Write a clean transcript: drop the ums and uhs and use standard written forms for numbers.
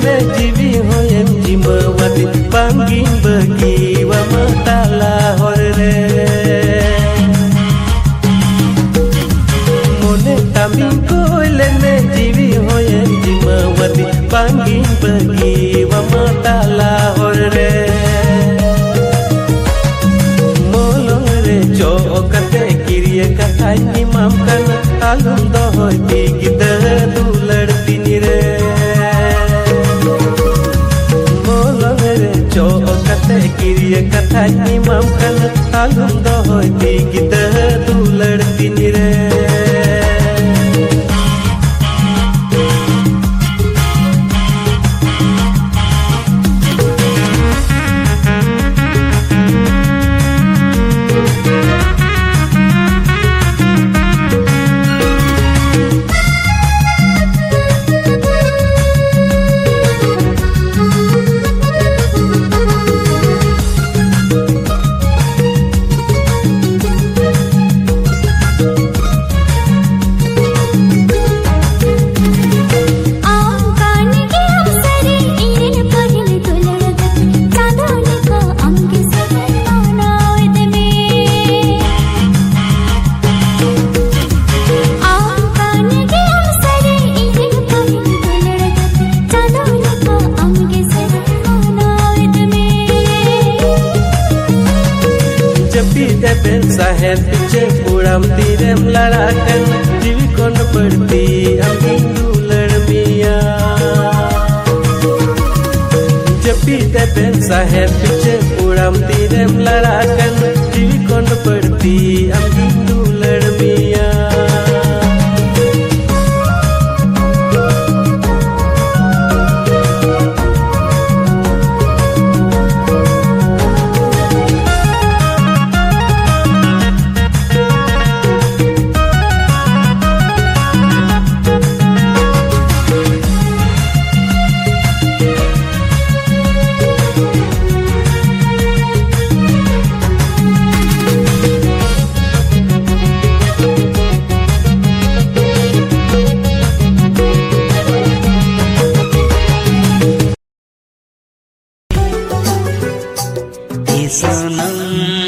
jiwi hoyen jimawati pangging bagi wa matala horre mone taming koilene jiwi hoyen jimawati pangging bagi wa matala horre molong re chokate kiriye kathai imam kan alum dohoy digida dular tinire kiriya katha imam kan alum dohoy digida dular tinire Sahen piche puram tirem larakan jiwi kon perti angin dular mia japi tepen sahen piche puram tirem larakan jiwi kon perti angin